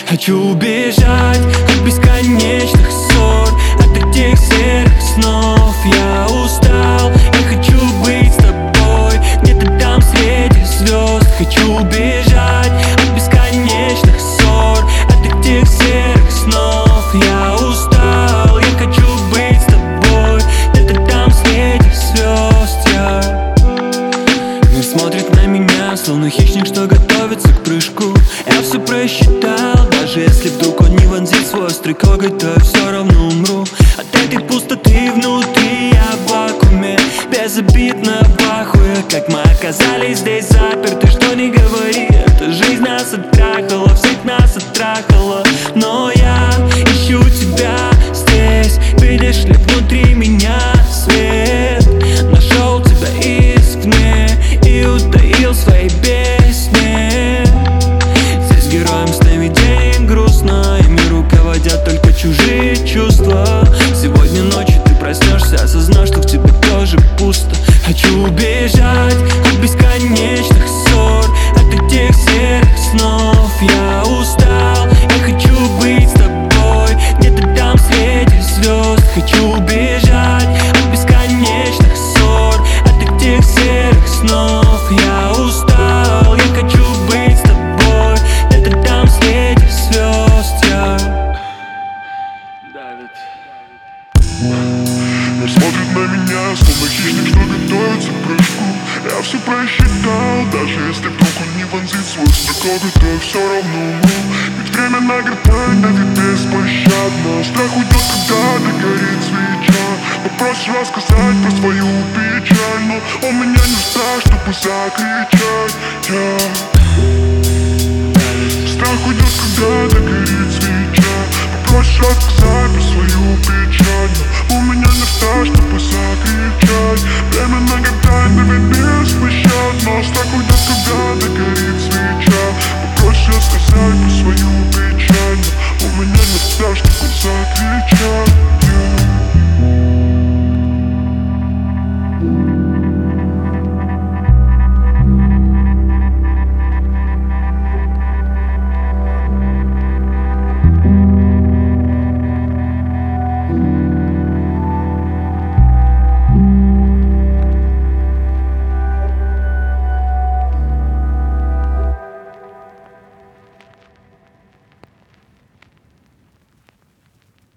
Хочу убежать от бесконечных ссор, от этих серых снов. Я устал, я хочу быть с тобой, где-то там среди звезд. Хочу убежать от бесконечных ссор, от этих серых снов. Я устал, я хочу быть с тобой, где-то там среди звезд. Мир смотрит на меня, словно хищник, что готовится к прыжку. Я все просчитал, даже если вдруг он не вонзит свой острый коготь, то я все равно умру от этой пустоты внутри. Я в вакууме, безобидно в ахуе. Как мы оказались здесь заперты, что не говори, эта жизнь нас оттрахала, всех нас оттрахала. Но я ищу тебя здесь, видишь ли, внутри меня свет. Нашел тебя извне и утаил свои песни. Здесь героем сновидений грустно, ими руководят только чужие чувства. Сегодня ночью ты проснешься, осознав, что в тебе тоже пусто. Хочу убежать от бесконечных ссор, от этих серых снов. Я устал, я хочу быть с тобой, где-то там среди звезд. Хочу убежать от бесконечных ссор, от этих серых снов. Я устал, я хочу быть с тобой, где-то там среди звезд. Давид. Мир смотрит на меня, словно хищник, что готовится к прыжку. Я все просчитал, даже если вдруг он не вонзит свой острый коготь, то я все равно умру. Ведь время на грань давит беспощадно. Страх уйдет, когда догорит свеча. Попросишь рассказать про свою печаль, но он меня не ждал, чтобы закричать. Страх уйдет, когда догорит свеча. Попросишь рассказать